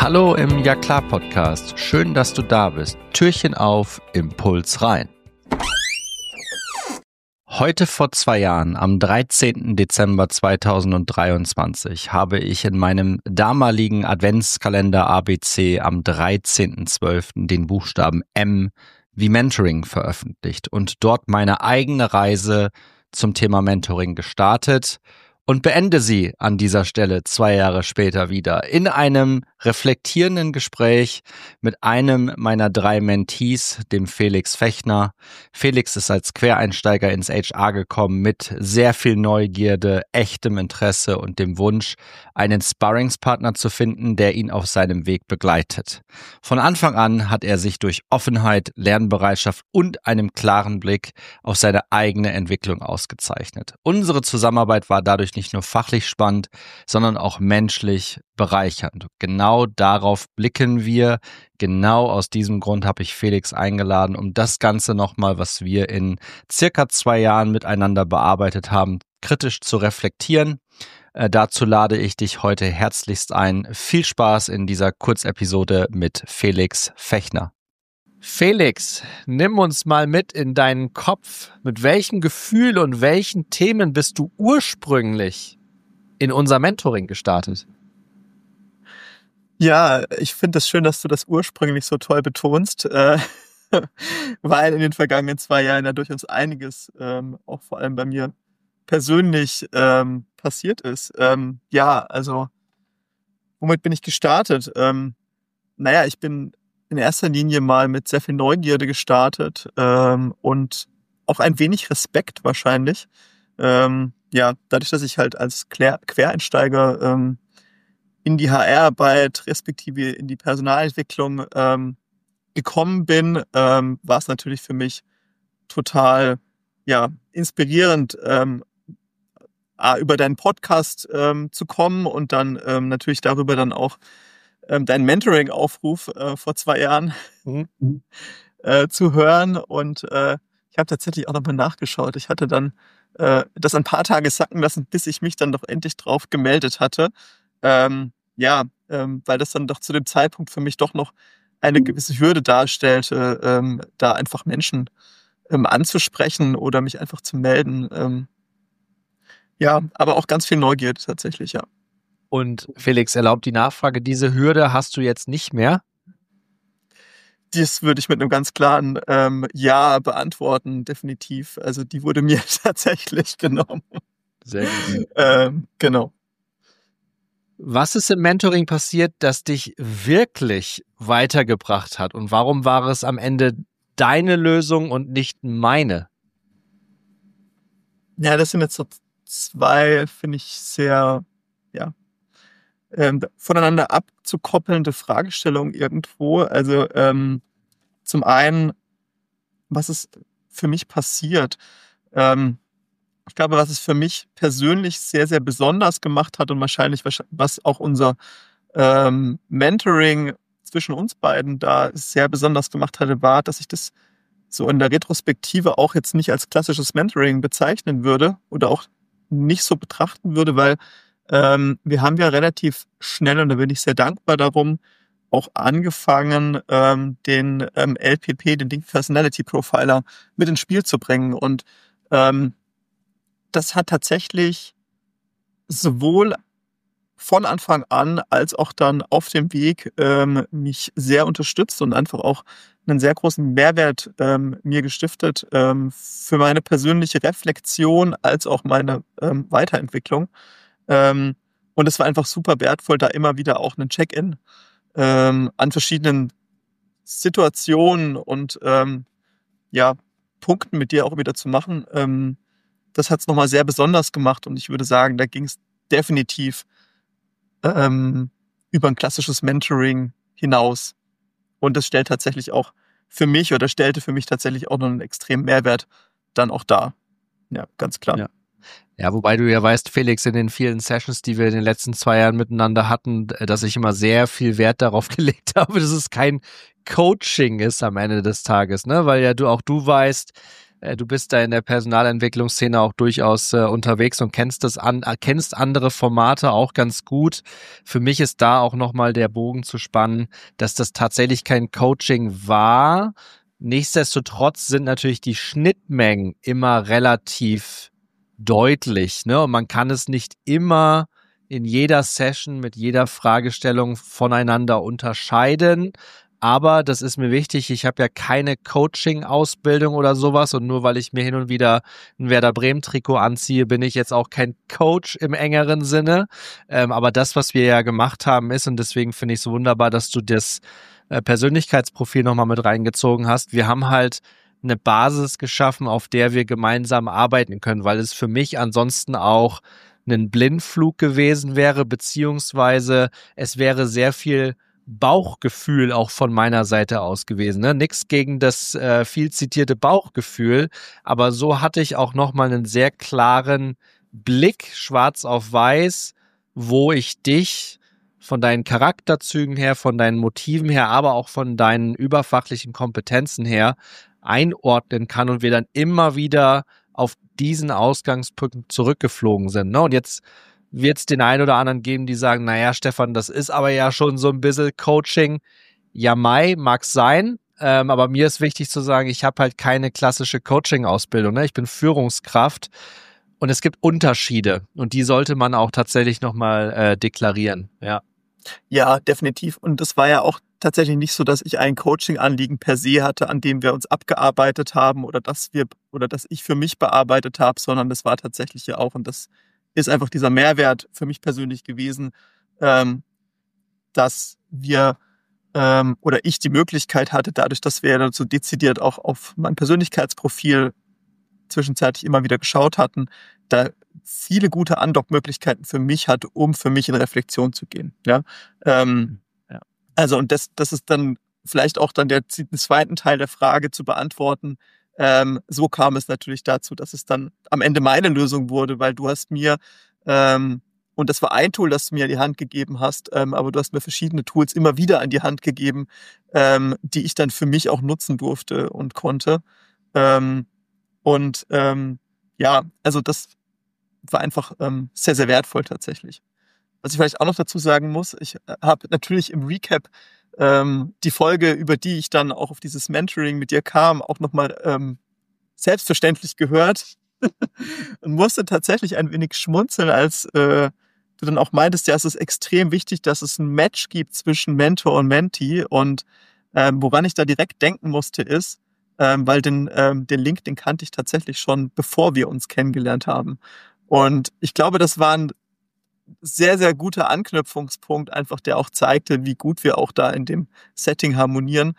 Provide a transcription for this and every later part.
Hallo im Ja klar Podcast. Schön, dass du da bist. Türchen auf, Impuls rein. Heute vor 2 Jahren, am 13. Dezember 2023, habe ich in meinem damaligen Adventskalender ABC am 13.12. den Buchstaben M wie Mentoring veröffentlicht und dort meine eigene Reise zum Thema Mentoring gestartet und beende sie an dieser Stelle 2 Jahre später wieder in einem reflektierenden Gespräch mit einem meiner 3 Mentees, dem Felix Fechner. Felix ist als Quereinsteiger ins HR gekommen mit sehr viel Neugierde, echtem Interesse und dem Wunsch, einen Sparringspartner zu finden, der ihn auf seinem Weg begleitet. Von Anfang an hat er sich durch Offenheit, Lernbereitschaft und einem klaren Blick auf seine eigene Entwicklung ausgezeichnet. Unsere Zusammenarbeit war dadurch nicht nur fachlich spannend, sondern auch menschlich bereichernd. Genau darauf blicken wir. Genau aus diesem Grund habe ich Felix eingeladen, um das Ganze nochmal, was wir in circa 2 Jahren miteinander bearbeitet haben, kritisch zu reflektieren. Dazu lade ich dich heute herzlichst ein. Viel Spaß in dieser Kurzepisode mit Felix Fechner. Felix, nimm uns mal mit in deinen Kopf. Mit welchem Gefühl und welchen Themen bist du ursprünglich in unser Mentoring gestartet? Ja, ich finde es schön, dass du das ursprünglich so toll betonst, weil in den vergangenen 2 Jahren ja durchaus einiges, auch vor allem bei mir persönlich, passiert ist. Also womit bin ich gestartet? Ich bin in erster Linie mal mit sehr viel Neugierde gestartet, und auch ein wenig Respekt wahrscheinlich. Dadurch, dass ich halt als Quereinsteiger in die HR-Arbeit respektive in die Personalentwicklung gekommen bin, war es natürlich für mich total inspirierend, über deinen Podcast zu kommen und dann natürlich darüber dann auch deinen Mentoring-Aufruf vor 2 Jahren zu hören. Und ich habe tatsächlich auch nochmal nachgeschaut. Ich hatte dann das ein paar Tage sacken lassen, bis ich mich dann doch endlich drauf gemeldet hatte. Weil das dann doch zu dem Zeitpunkt für mich doch noch eine gewisse Hürde darstellte, da einfach Menschen anzusprechen oder mich einfach zu melden. Aber auch ganz viel Neugierde tatsächlich, ja. Und Felix, erlaubt die Nachfrage, diese Hürde hast du jetzt nicht mehr? Das würde ich mit einem ganz klaren Ja beantworten, definitiv. Also die wurde mir tatsächlich genommen. Sehr gut. Genau. Was ist im Mentoring passiert, das dich wirklich weitergebracht hat? Und warum war es am Ende deine Lösung und nicht meine? Ja, das sind jetzt so 2, finde ich, sehr voneinander abzukoppelnde Fragestellungen irgendwo. Also zum einen, was ist für mich passiert? Ich glaube, was es für mich persönlich sehr, sehr besonders gemacht hat und wahrscheinlich was auch unser Mentoring zwischen uns beiden da sehr besonders gemacht hatte, war, dass ich das so in der Retrospektive auch jetzt nicht als klassisches Mentoring bezeichnen würde oder auch nicht so betrachten würde, weil wir haben ja relativ schnell, und da bin ich sehr dankbar darum, auch angefangen, den LPP, den Link Personality Profiler, mit ins Spiel zu bringen. Und das hat tatsächlich sowohl von Anfang an als auch dann auf dem Weg mich sehr unterstützt und einfach auch einen sehr großen Mehrwert mir gestiftet für meine persönliche Reflexion als auch meine Weiterentwicklung. Und es war einfach super wertvoll, da immer wieder auch einen Check-in an verschiedenen Situationen und Punkten mit dir auch wieder zu machen. Das hat es nochmal sehr besonders gemacht und ich würde sagen, da ging es definitiv über ein klassisches Mentoring hinaus. Und das stellt tatsächlich auch stellte für mich tatsächlich auch noch einen extremen Mehrwert dann auch dar. Ja, ganz klar. Ja, wobei du ja weißt, Felix, in den vielen Sessions, die wir in den letzten 2 Jahren miteinander hatten, dass ich immer sehr viel Wert darauf gelegt habe, dass es kein Coaching ist am Ende des Tages, ne? Weil ja du weißt, Du bist da in der Personalentwicklungsszene auch durchaus unterwegs und kennst andere Formate auch ganz gut. Für mich ist da auch nochmal der Bogen zu spannen, dass das tatsächlich kein Coaching war. Nichtsdestotrotz sind natürlich die Schnittmengen immer relativ deutlich, ne? Und man kann es nicht immer in jeder Session mit jeder Fragestellung voneinander unterscheiden. Aber das ist mir wichtig, ich habe ja keine Coaching-Ausbildung oder sowas und nur weil ich mir hin und wieder ein Werder Bremen-Trikot anziehe, bin ich jetzt auch kein Coach im engeren Sinne. Aber das, was wir ja gemacht haben, ist, und deswegen finde ich es so wunderbar, dass du das Persönlichkeitsprofil nochmal mit reingezogen hast. Wir haben halt eine Basis geschaffen, auf der wir gemeinsam arbeiten können, weil es für mich ansonsten auch ein Blindflug gewesen wäre, beziehungsweise es wäre sehr viel Bauchgefühl auch von meiner Seite aus gewesen. Ne? Nix gegen das viel zitierte Bauchgefühl, aber so hatte ich auch nochmal einen sehr klaren Blick, schwarz auf weiß, wo ich dich von deinen Charakterzügen her, von deinen Motiven her, aber auch von deinen überfachlichen Kompetenzen her einordnen kann und wir dann immer wieder auf diesen Ausgangspunkt zurückgeflogen sind. Ne? Und jetzt wird es den einen oder anderen geben, die sagen, naja, Stefan, das ist aber ja schon so ein bisschen Coaching. Ja, mag's sein, aber mir ist wichtig zu sagen, ich habe halt keine klassische Coaching-Ausbildung. Ne? Ich bin Führungskraft und es gibt Unterschiede und die sollte man auch tatsächlich nochmal deklarieren. Ja. Ja, definitiv. Und das war ja auch tatsächlich nicht so, dass ich ein Coaching-Anliegen per se hatte, an dem wir uns abgearbeitet haben oder dass ich für mich bearbeitet habe, sondern das war tatsächlich ja auch, und das ist einfach dieser Mehrwert für mich persönlich gewesen, dass wir oder ich die Möglichkeit hatte, dadurch, dass wir dann so dezidiert auch auf mein Persönlichkeitsprofil zwischenzeitlich immer wieder geschaut hatten, da viele gute Andockmöglichkeiten für mich hatte, um für mich in Reflexion zu gehen. Ja, Ja. Also und das ist dann vielleicht auch dann den zweiten Teil der Frage zu beantworten. So kam es natürlich dazu, dass es dann am Ende meine Lösung wurde, weil du hast mir und das war ein Tool, das du mir an die Hand gegeben hast, aber du hast mir verschiedene Tools immer wieder an die Hand gegeben, die ich dann für mich auch nutzen durfte und konnte. Ja, also das war einfach sehr, sehr wertvoll tatsächlich. Was ich vielleicht auch noch dazu sagen muss, ich habe natürlich im Recap die Folge, über die ich dann auch auf dieses Mentoring mit dir kam, auch nochmal selbstverständlich gehört und musste tatsächlich ein wenig schmunzeln, als du dann auch meintest, ja, es ist extrem wichtig, dass es ein Match gibt zwischen Mentor und Mentee, und woran ich da direkt denken musste ist, weil den Link, den kannte ich tatsächlich schon, bevor wir uns kennengelernt haben. Und ich glaube, das war ein sehr, sehr guter Anknüpfungspunkt, einfach der auch zeigte, wie gut wir auch da in dem Setting harmonieren,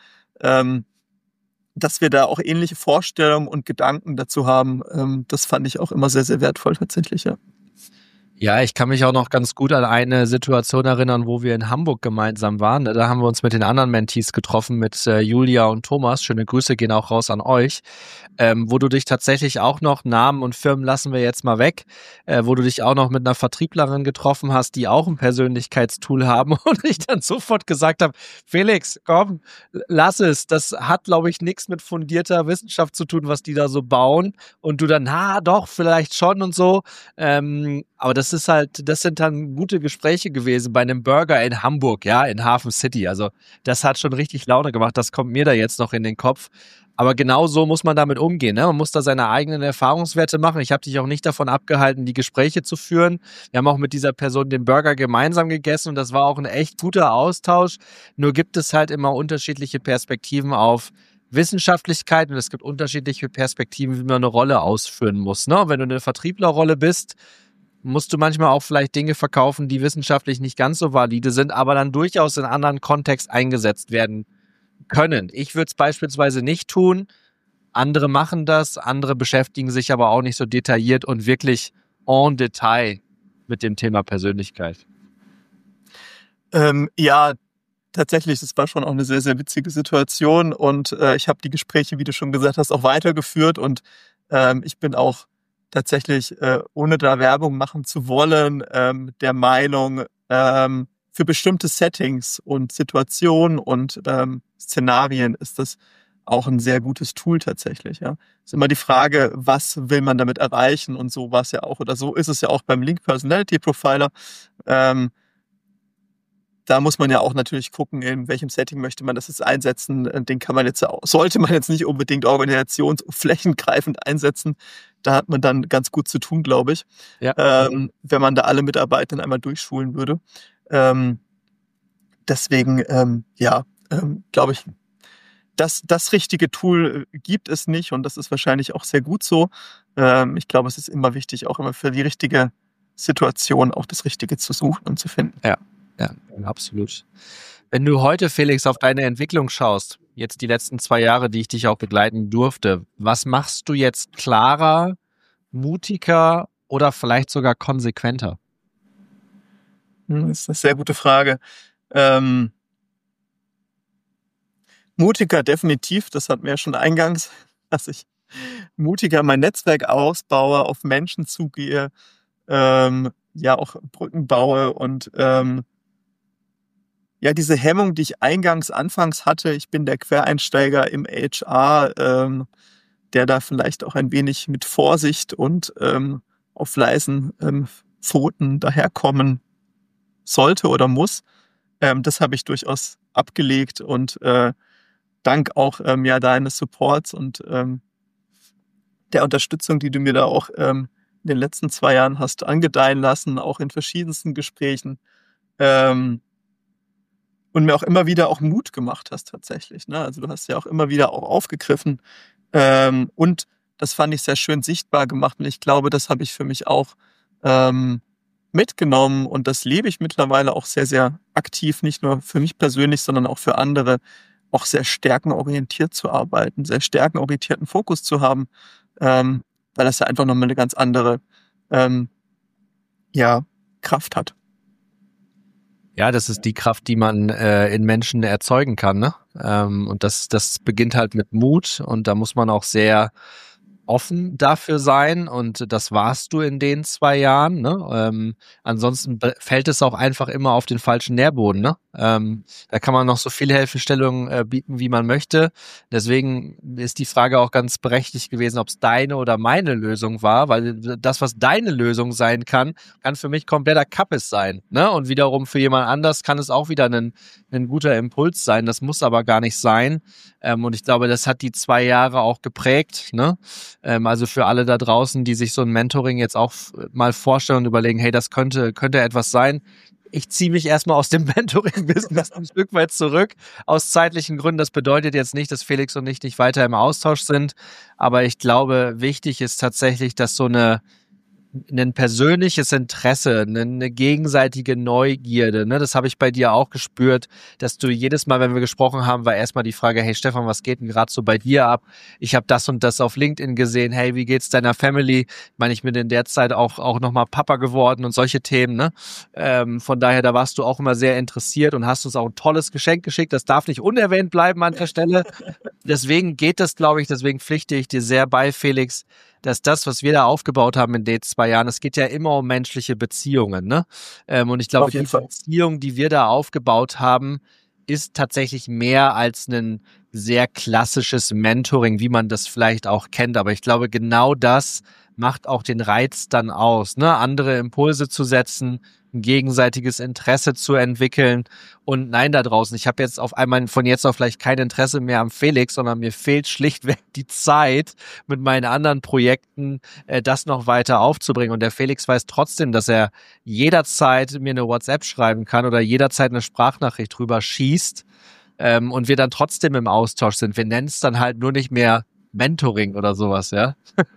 dass wir da auch ähnliche Vorstellungen und Gedanken dazu haben. Das fand ich auch immer sehr, sehr wertvoll tatsächlich, ja. Ja, ich kann mich auch noch ganz gut an eine Situation erinnern, wo wir in Hamburg gemeinsam waren. Da haben wir uns mit den anderen Mentees getroffen, mit Julia und Thomas. Schöne Grüße gehen auch raus an euch. Wo du dich tatsächlich auch noch, Namen und Firmen lassen wir jetzt mal weg, wo du dich auch noch mit einer Vertrieblerin getroffen hast, die auch ein Persönlichkeitstool haben und ich dann sofort gesagt habe, Felix, komm, lass es. Das hat, glaube ich, nichts mit fundierter Wissenschaft zu tun, was die da so bauen. Und du dann, na doch, vielleicht schon und so. Aber das sind dann gute Gespräche gewesen bei einem Burger in Hamburg, ja, in Hafen City. Also das hat schon richtig Laune gemacht. Das kommt mir da jetzt noch in den Kopf. Aber genau so muss man damit umgehen. Ne? Man muss da seine eigenen Erfahrungswerte machen. Ich habe dich auch nicht davon abgehalten, die Gespräche zu führen. Wir haben auch mit dieser Person den Burger gemeinsam gegessen und das war auch ein echt guter Austausch. Nur gibt es halt immer unterschiedliche Perspektiven auf Wissenschaftlichkeit und es gibt unterschiedliche Perspektiven, wie man eine Rolle ausführen muss. Ne? Wenn du eine Vertrieblerrolle bist, musst du manchmal auch vielleicht Dinge verkaufen, die wissenschaftlich nicht ganz so valide sind, aber dann durchaus in anderen Kontext eingesetzt werden können. Ich würde es beispielsweise nicht tun. Andere machen das, andere beschäftigen sich aber auch nicht so detailliert und wirklich en Detail mit dem Thema Persönlichkeit. Ja, tatsächlich, das war schon auch eine sehr, sehr witzige Situation und ich habe die Gespräche, wie du schon gesagt hast, auch weitergeführt und ich bin auch tatsächlich, ohne da Werbung machen zu wollen, der Meinung, für bestimmte Settings und Situationen und Szenarien ist das auch ein sehr gutes Tool tatsächlich, ja. Ist immer die Frage, was will man damit erreichen, und so war es ja auch, oder so ist es ja auch beim Link Personality Profiler. Ähm, Da muss man ja auch natürlich gucken, in welchem Setting möchte man das jetzt einsetzen. Den kann man jetzt sollte man jetzt nicht unbedingt organisationsflächengreifend einsetzen. Da hat man dann ganz gut zu tun, glaube ich, Ja. wenn man da alle Mitarbeiter einmal durchschulen würde. Ähm, Deswegen, glaube ich, das richtige Tool gibt es nicht, und das ist wahrscheinlich auch sehr gut so. Ich glaube, es ist immer wichtig, auch immer für die richtige Situation auch das Richtige zu suchen und zu finden. Ja, absolut. Wenn du heute, Felix, auf deine Entwicklung schaust, jetzt die letzten 2 Jahre, die ich dich auch begleiten durfte, was machst du jetzt klarer, mutiger oder vielleicht sogar konsequenter? Das ist eine sehr gute Frage. Mutiger definitiv, das hatten wir ja schon eingangs, dass ich mutiger mein Netzwerk ausbaue, auf Menschen zugehe, auch Brücken baue, und diese Hemmung, die ich anfangs hatte, ich bin der Quereinsteiger im HR, der da vielleicht auch ein wenig mit Vorsicht und auf leisen Pfoten daherkommen sollte oder muss. Das habe ich durchaus abgelegt, und dank auch deines Supports und der Unterstützung, die du mir da auch in den letzten 2 Jahren hast angedeihen lassen, auch in verschiedensten Gesprächen, und mir auch immer wieder auch Mut gemacht hast tatsächlich, ne? Also, du hast ja auch immer wieder auch aufgegriffen, und das fand ich sehr schön sichtbar gemacht, und ich glaube, das habe ich für mich auch mitgenommen, und das lebe ich mittlerweile auch sehr, sehr aktiv, nicht nur für mich persönlich, sondern auch für andere, auch sehr stärkenorientiert zu arbeiten, sehr stärkenorientierten Fokus zu haben, weil das ja einfach noch mal 'ne ganz andere, ähm, Kraft hat. Ja, das ist die Kraft, die man in Menschen erzeugen kann, ne? Und das beginnt halt mit Mut, und da muss man auch sehr offen dafür sein, und das warst du in den 2 Jahren, ne? Ansonsten fällt es auch einfach immer auf den falschen Nährboden, ne? Da kann man noch so viele Hilfestellungen bieten, wie man möchte. Deswegen ist die Frage auch ganz berechtigt gewesen, ob es deine oder meine Lösung war, weil das, was deine Lösung sein kann, kann für mich kompletter Kappes sein, ne? Und wiederum für jemand anders kann es auch wieder ein guter Impuls sein. Das muss aber gar nicht sein. Und ich glaube, das hat die 2 Jahre auch geprägt, ne? Also für alle da draußen, die sich so ein Mentoring jetzt auch mal vorstellen und überlegen, hey, das könnte etwas sein. Ich ziehe mich erstmal aus dem Mentoring-Business ein Stück weit zurück, aus zeitlichen Gründen. Das bedeutet jetzt nicht, dass Felix und ich nicht weiter im Austausch sind, aber ich glaube, wichtig ist tatsächlich, dass so ein persönliches Interesse, eine gegenseitige Neugierde, ne, das habe ich bei dir auch gespürt, dass du jedes Mal, wenn wir gesprochen haben, war erstmal die Frage, hey Stefan, was geht denn gerade so bei dir ab? Ich habe das und das auf LinkedIn gesehen, hey, wie geht's deiner Family? Ich meine, ich bin in der Zeit auch nochmal Papa geworden und solche Themen, ne? Von daher, da warst du auch immer sehr interessiert und hast uns auch ein tolles Geschenk geschickt, das darf nicht unerwähnt bleiben an der Stelle. Deswegen geht das, glaube ich, deswegen pflichte ich dir sehr bei, Felix, dass das, was wir da aufgebaut haben in den 2 Jahren, es geht ja immer um menschliche Beziehungen, ne? Und ich glaube, Auf jeden die Fall. Beziehung, die wir da aufgebaut haben, ist tatsächlich mehr als ein sehr klassisches Mentoring, wie man das vielleicht auch kennt. Aber ich glaube, genau das macht auch den Reiz dann aus, ne? Andere Impulse zu setzen, ein gegenseitiges Interesse zu entwickeln. Und nein, da draußen, ich habe jetzt auf einmal von jetzt auf vielleicht kein Interesse mehr am Felix, sondern mir fehlt schlichtweg die Zeit, mit meinen anderen Projekten das noch weiter aufzubringen. Und der Felix weiß trotzdem, dass er jederzeit mir eine WhatsApp schreiben kann oder jederzeit eine Sprachnachricht drüber schießt, und wir dann trotzdem im Austausch sind. Wir nennen es dann halt nur nicht mehr Mentoring oder sowas, ja.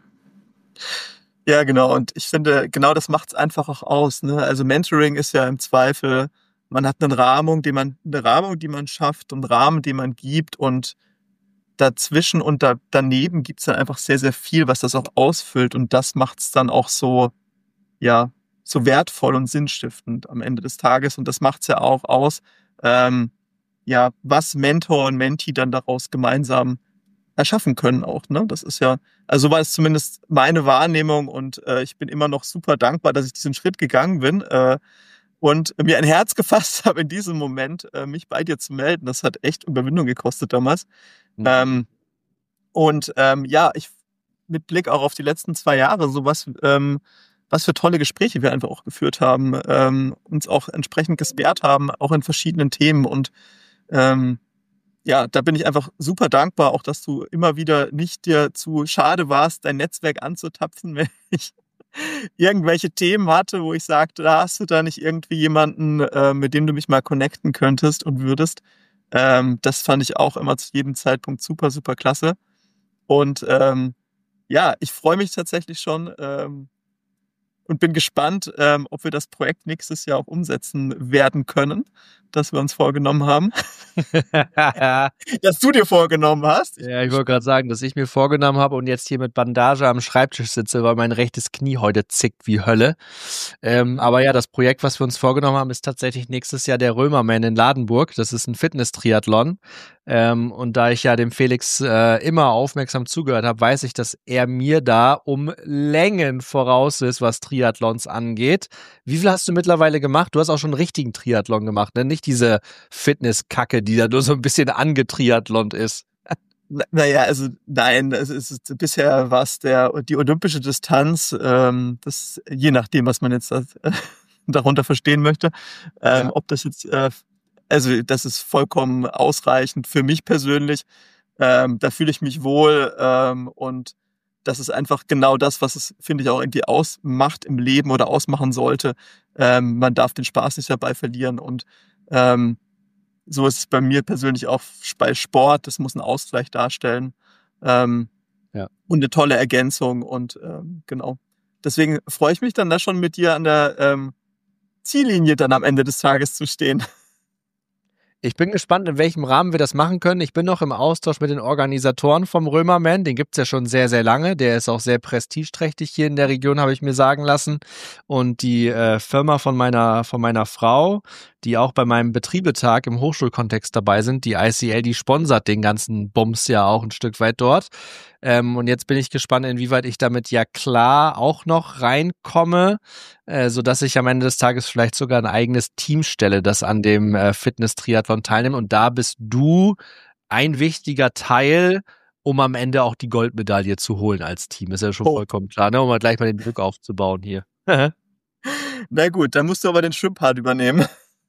Ja, genau. Und ich finde, genau das macht's einfach auch aus, ne? Also, Mentoring ist ja im Zweifel, man hat eine Rahmung, die man schafft, und Rahmen, die man gibt, und dazwischen und daneben gibt's dann einfach sehr, sehr viel, was das auch ausfüllt, und das macht's dann auch so, ja, so wertvoll und sinnstiftend am Ende des Tages, und das macht's ja auch aus, ähm, was Mentor und Mentee dann daraus gemeinsam erschaffen können auch, ne? Das ist ja, also so war es zumindest meine Wahrnehmung, und ich bin immer noch super dankbar, dass ich diesen Schritt gegangen bin, und mir ein Herz gefasst habe in diesem Moment, mich bei dir zu melden. Das hat echt Überwindung gekostet damals. Mhm. Und ja, mit Blick auch auf die letzten 2 Jahre, so was für tolle Gespräche wir einfach auch geführt haben, uns auch entsprechend gesperrt haben, auch in verschiedenen Themen. Und ja, da bin ich einfach super dankbar, auch dass du immer wieder nicht dir zu schade warst, dein Netzwerk anzutapfen, wenn ich irgendwelche Themen hatte, wo ich sagte, da hast du da nicht irgendwie jemanden, mit dem du mich mal connecten könntest und würdest. Das fand ich auch immer zu jedem Zeitpunkt super, super klasse. Und ja, ich freue mich tatsächlich schon und bin gespannt, ob wir das Projekt nächstes Jahr auch umsetzen werden können, das wir uns vorgenommen haben. Das du dir vorgenommen hast. Ja, ich wollte gerade sagen, dass ich mir vorgenommen habe und jetzt hier mit Bandage am Schreibtisch sitze, weil mein rechtes Knie heute zickt wie Hölle. Aber ja, das Projekt, was wir uns vorgenommen haben, ist tatsächlich nächstes Jahr der Römerman in Ladenburg. Das ist ein Fitness-Triathlon. Und da ich ja dem Felix immer aufmerksam zugehört habe, weiß ich, dass er mir da um Längen voraus ist, was Triathlons angeht. Wie viel hast du mittlerweile gemacht? Du hast auch schon einen richtigen Triathlon gemacht, ne? Nicht diese Fitnesskacke, die da nur so ein bisschen angetriathlont ist. Naja, also nein, bisher war es die olympische Distanz, das je nachdem, was man jetzt darunter verstehen möchte, ob das jetzt, also das ist vollkommen ausreichend für mich persönlich. Da fühle ich mich wohl und das ist einfach genau das, was es, finde ich, auch irgendwie ausmacht im Leben oder ausmachen sollte. Man darf den Spaß nicht dabei verlieren und so ist es bei mir persönlich auch bei Sport. Das muss einen Ausgleich darstellen. Ja. Und eine tolle Ergänzung. Und genau. Deswegen freue ich mich dann da schon mit dir an der Ziellinie dann am Ende des Tages zu stehen. Ich bin gespannt, in welchem Rahmen wir das machen können. Ich bin noch im Austausch mit den Organisatoren vom Römerman. Den gibt's ja schon sehr, sehr lange. Der ist auch sehr prestigeträchtig hier in der Region, habe ich mir sagen lassen. Und die Firma von meiner Frau, die auch bei meinem Betriebetag im Hochschulkontext dabei sind, die ICL, die sponsert den ganzen Bums ja auch ein Stück weit dort. Und jetzt bin ich gespannt, inwieweit ich damit ja klar auch noch reinkomme, sodass ich am Ende des Tages vielleicht sogar ein eigenes Team stelle, das an dem Fitness-Triathlon teilnimmt. Und da bist du ein wichtiger Teil, um am Ende auch die Goldmedaille zu holen als Team. Ist ja schon vollkommen klar, ne? Um mal gleich mal den Druck aufzubauen hier. Na gut, dann musst du aber den Schwimmpart übernehmen.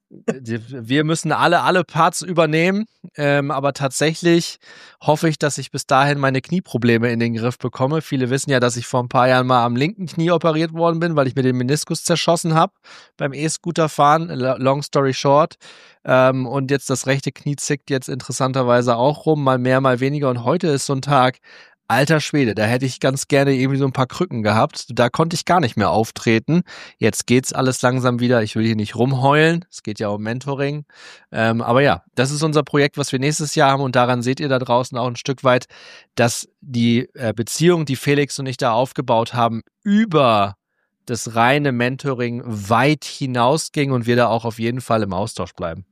Wir müssen alle Parts übernehmen, aber tatsächlich hoffe ich, dass ich bis dahin meine Knieprobleme in den Griff bekomme. Viele wissen ja, dass ich vor ein paar Jahren mal am linken Knie operiert worden bin, weil ich mir den Meniskus zerschossen habe beim E-Scooter-Fahren, long story short. Und jetzt das rechte Knie zickt jetzt interessanterweise auch rum, mal mehr, mal weniger. Und heute ist so ein Tag, alter Schwede, da hätte ich ganz gerne irgendwie so ein paar Krücken gehabt. Da konnte ich gar nicht mehr auftreten. Jetzt geht's alles langsam wieder. Ich will hier nicht rumheulen. Es geht ja um Mentoring. Aber ja, das ist unser Projekt, was wir nächstes Jahr haben. Und daran seht ihr da draußen auch ein Stück weit, dass die Beziehung, die Felix und ich da aufgebaut haben, über das reine Mentoring weit hinausging und wir da auch auf jeden Fall im Austausch bleiben.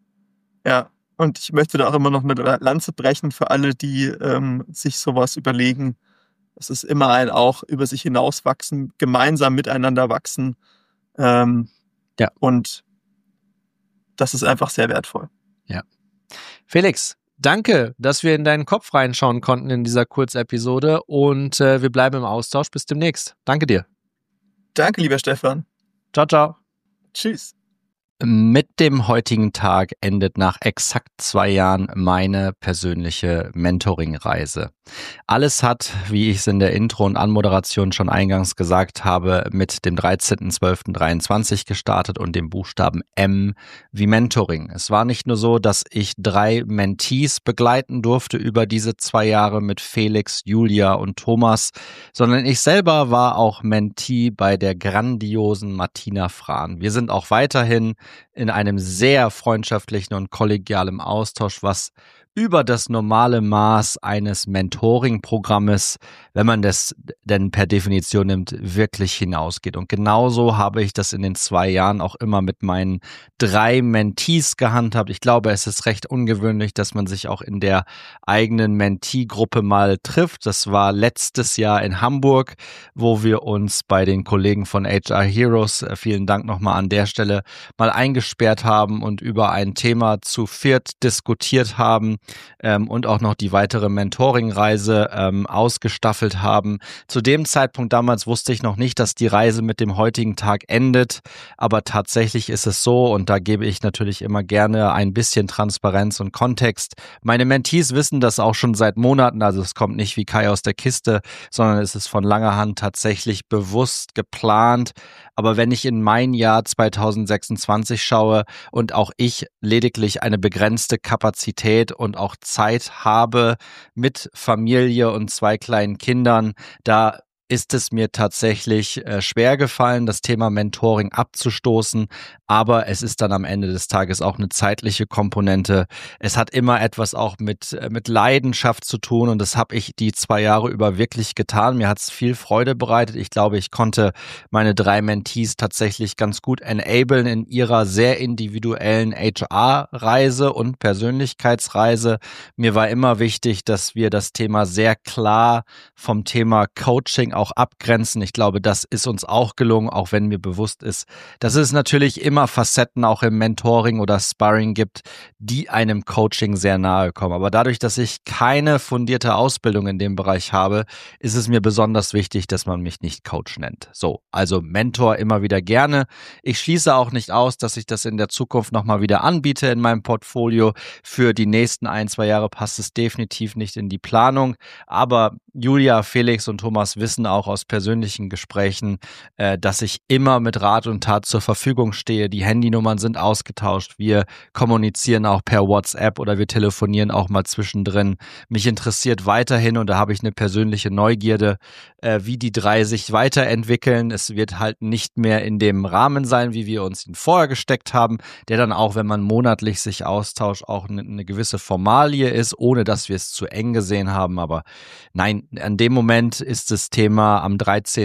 Ja. Und ich möchte da auch immer noch eine Lanze brechen für alle, die sich sowas überlegen. Es ist immer ein auch über sich hinauswachsen, gemeinsam miteinander wachsen. Ja. Und das ist einfach sehr wertvoll. Ja. Felix, danke, dass wir in deinen Kopf reinschauen konnten in dieser Kurzepisode und wir bleiben im Austausch. Bis demnächst. Danke dir. Danke, lieber Stefan. Ciao, ciao. Tschüss. Mit dem heutigen Tag endet nach exakt 2 Jahren meine persönliche Mentoring-Reise. Alles hat, wie ich es in der Intro und Anmoderation schon eingangs gesagt habe, mit dem 13.12.23 gestartet und dem Buchstaben M wie Mentoring. Es war nicht nur so, dass ich 3 Mentees begleiten durfte über diese 2 Jahre mit Felix, Julia und Thomas, sondern ich selber war auch Mentee bei der grandiosen Martina Frahn. Wir sind auch weiterhin in einem sehr freundschaftlichen und kollegialen Austausch, was über das normale Maß eines Mentoring-Programmes, wenn man das denn per Definition nimmt, wirklich hinausgeht. Und genauso habe ich das in den 2 Jahren auch immer mit meinen 3 Mentees gehandhabt. Ich glaube, es ist recht ungewöhnlich, dass man sich auch in der eigenen Mentee-Gruppe mal trifft. Das war letztes Jahr in Hamburg, wo wir uns bei den Kollegen von HR Heroes, vielen Dank nochmal an der Stelle, mal eingesperrt haben und über ein Thema zu viert diskutiert haben, und auch noch die weitere Mentoring-Reise ausgestaffelt haben. Zu dem Zeitpunkt damals wusste ich noch nicht, dass die Reise mit dem heutigen Tag endet, aber tatsächlich ist es so und da gebe ich natürlich immer gerne ein bisschen Transparenz und Kontext. Meine Mentees wissen das auch schon seit Monaten, also es kommt nicht wie Kai aus der Kiste, sondern es ist von langer Hand tatsächlich bewusst geplant. Aber wenn ich in mein Jahr 2026 schaue und auch ich lediglich eine begrenzte Kapazität und auch Zeit habe mit Familie und 2 kleinen Kindern, da ist es mir tatsächlich schwer gefallen, das Thema Mentoring abzustoßen, aber es ist dann am Ende des Tages auch eine zeitliche Komponente. Es hat immer etwas auch mit Leidenschaft zu tun und das habe ich die 2 Jahre über wirklich getan. Mir hat es viel Freude bereitet. Ich glaube, ich konnte meine 3 Mentees tatsächlich ganz gut enablen in ihrer sehr individuellen HR-Reise und Persönlichkeitsreise. Mir war immer wichtig, dass wir das Thema sehr klar vom Thema Coaching auch abgrenzen. Ich glaube, das ist uns auch gelungen, auch wenn mir bewusst ist, dass es natürlich immer Facetten auch im Mentoring oder Sparring gibt, die einem Coaching sehr nahe kommen. Aber dadurch, dass ich keine fundierte Ausbildung in dem Bereich habe, ist es mir besonders wichtig, dass man mich nicht Coach nennt. So, also Mentor immer wieder gerne. Ich schließe auch nicht aus, dass ich das in der Zukunft nochmal wieder anbiete in meinem Portfolio. Für die nächsten 1-2 Jahre passt es definitiv nicht in die Planung. Aber Julia, Felix und Thomas wissen auch aus persönlichen Gesprächen, dass ich immer mit Rat und Tat zur Verfügung stehe. Die Handynummern sind ausgetauscht. Wir kommunizieren auch per WhatsApp oder wir telefonieren auch mal zwischendrin. Mich interessiert weiterhin, und da habe ich eine persönliche Neugierde, wie die 3 sich weiterentwickeln. Es wird halt nicht mehr in dem Rahmen sein, wie wir uns ihn vorher gesteckt haben, der dann auch, wenn man monatlich sich austauscht, auch eine gewisse Formalie ist, ohne dass wir es zu eng gesehen haben. Aber nein, an dem Moment ist das Thema am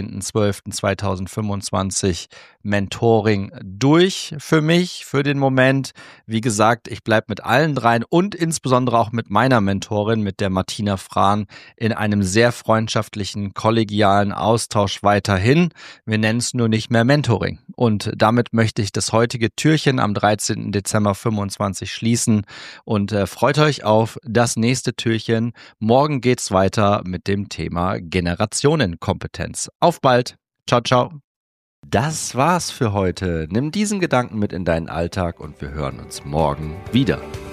13.12.2025 Mentoring durch für mich, für den Moment. Wie gesagt, ich bleibe mit allen 3 und insbesondere auch mit meiner Mentorin, mit der Martina Frahn, in einem sehr freundschaftlichen, kollegialen Austausch weiterhin. Wir nennen es nur nicht mehr Mentoring. Und damit möchte ich das heutige Türchen am 13. Dezember 25 schließen und freut euch auf das nächste Türchen. Morgen geht's weiter mit dem Thema Generationenkompetenz. Auf bald. Ciao, ciao. Das war's für heute. Nimm diesen Gedanken mit in deinen Alltag und wir hören uns morgen wieder.